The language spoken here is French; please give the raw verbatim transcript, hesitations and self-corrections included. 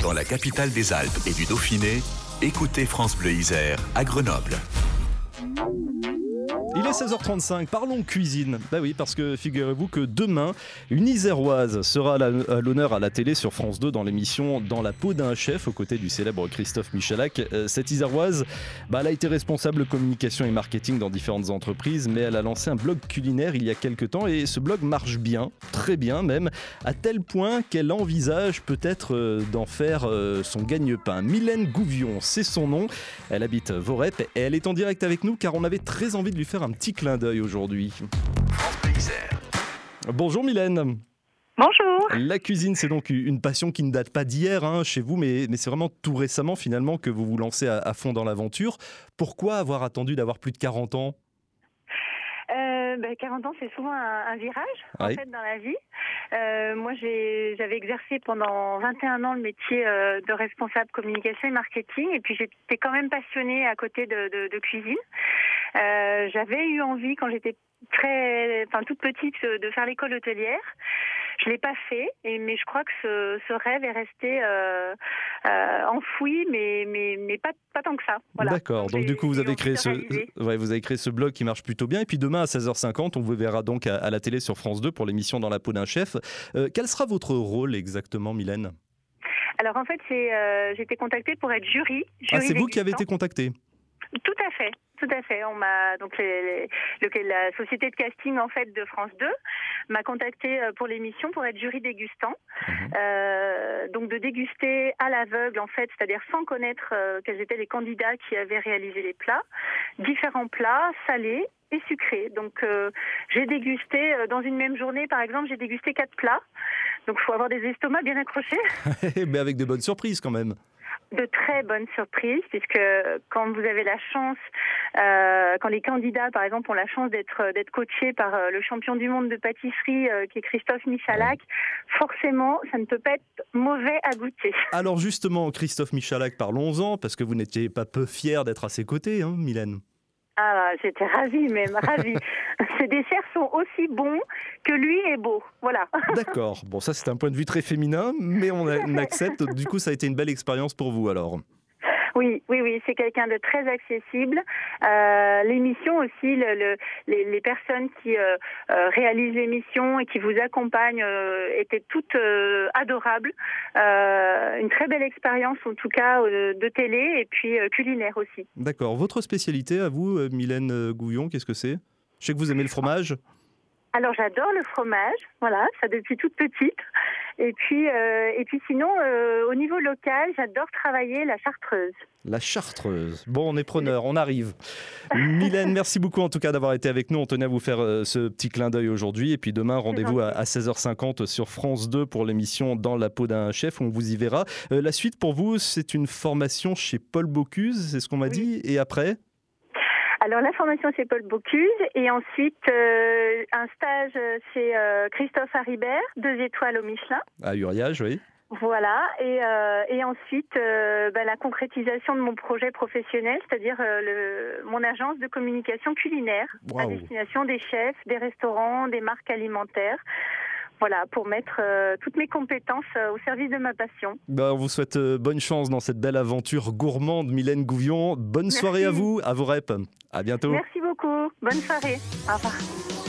Dans la capitale des Alpes et du Dauphiné, écoutez France Bleu Isère à Grenoble. Il est seize heures trente-cinq, parlons cuisine. Bah oui, parce que figurez-vous que demain, une Iséroise sera à l'honneur à la télé sur France deux dans l'émission Dans la peau d'un chef, aux côtés du célèbre Christophe Michalak. Cette Iséroise, bah, elle a été responsable communication et marketing dans différentes entreprises, mais elle a lancé un blog culinaire il y a quelques temps et ce blog marche bien, très bien même, à tel point qu'elle envisage peut-être d'en faire son gagne-pain. Mylène Gouvion, c'est son nom. Elle habite Vorep et elle est en direct avec nous car on avait très envie de lui faire un petit clin d'œil aujourd'hui. Bonjour Mylène. Bonjour. La cuisine, c'est donc une passion qui ne date pas d'hier hein, chez vous, mais, mais c'est vraiment tout récemment finalement que vous vous lancez à, à fond dans l'aventure. Pourquoi avoir attendu d'avoir plus de quarante ans ? Euh, ben, quarante ans, c'est souvent un, un virage en oui. fait dans la vie. Euh, moi, j'ai, j'avais exercé pendant vingt et un ans le métier euh, de responsable communication et marketing, et puis j'étais quand même passionnée à côté de, de, de cuisine. Euh, j'avais eu envie quand j'étais très, enfin toute petite, de faire l'école hôtelière. Je l'ai pas fait, et, mais je crois que ce, ce rêve est resté euh, euh, enfoui, mais mais mais pas pas tant que ça. Voilà. D'accord. Donc, donc du coup vous avez créé ce, ouais, vous avez créé ce blog qui marche plutôt bien. Et puis demain à seize heures cinquante, on vous verra donc à, à la télé sur France deux pour l'émission Dans la peau d'un chef. Euh, quel sera votre rôle exactement, Mylène ? Alors en fait, c'est, euh, j'ai été contactée pour être jury. jury ah, c'est vous qui avez dégustant. été contactée ? Tout à fait, tout à fait. On m'a donc les, les, le, la société de casting en fait de France deux m'a contacté pour l'émission pour être jury dégustant. Mmh. Euh, donc de déguster à l'aveugle en fait, c'est-à-dire sans connaître euh, quels étaient les candidats qui avaient réalisé les plats, différents plats salés et sucrés. Donc euh, j'ai dégusté euh, dans une même journée, par exemple, j'ai dégusté quatre plats. Donc il faut avoir des estomacs bien accrochés. Mais avec de bonnes surprises quand même. De très bonnes surprises, puisque quand vous avez la chance, euh, quand les candidats, par exemple, ont la chance d'être d'être coachés par euh, le champion du monde de pâtisserie, euh, qui est Christophe Michalak, forcément, ça ne peut pas être mauvais à goûter. Alors justement, Christophe Michalak, parlons-en, parce que vous n'étiez pas peu fière d'être à ses côtés, hein, Mylène. Ah, j'étais ravie même, ravie. Ces desserts sont aussi bons que lui est beau, voilà. D'accord. Bon, ça c'est un point de vue très féminin, mais on, a, on accepte. Du coup, ça a été une belle expérience pour vous alors. Oui, oui, oui, c'est quelqu'un de très accessible. Euh, l'émission aussi, le, le, les, les personnes qui euh, euh, réalisent l'émission et qui vous accompagnent euh, étaient toutes euh, adorables. Euh, une très belle expérience en tout cas euh, de télé et puis euh, culinaire aussi. D'accord. Votre spécialité à vous, Mylène Gouvion, qu'est-ce que c'est ? Je sais que vous aimez le fromage. Alors j'adore le fromage, voilà, ça depuis toute petite. Et puis, euh, et puis sinon, euh, au niveau local, j'adore travailler la chartreuse. La chartreuse. Bon, on est preneur, on arrive. Mylène, merci beaucoup en tout cas d'avoir été avec nous. On tenait à vous faire euh, ce petit clin d'œil aujourd'hui. Et puis demain, rendez-vous à, à seize heures cinquante sur France deux pour l'émission Dans la peau d'un chef. On vous y verra. Euh, la suite pour vous, c'est une formation chez Paul Bocuse, c'est ce qu'on m'a oui. dit. Et après ? Alors la formation c'est Paul Bocuse et ensuite euh, un stage chez euh, Christophe Haribert, deux étoiles au Michelin. À Uriage, oui. Voilà, et, euh, et ensuite euh, bah, la concrétisation de mon projet professionnel, c'est-à-dire euh, le, mon agence de communication culinaire wow. à destination des chefs, des restaurants, des marques alimentaires. Voilà, pour mettre euh, toutes mes compétences euh, au service de ma passion. Ben, on vous souhaite euh, bonne chance dans cette belle aventure gourmande, Mylène Gouvion. Bonne Merci. soirée à vous, à Vorep. À bientôt. Merci beaucoup. Bonne soirée. Au revoir.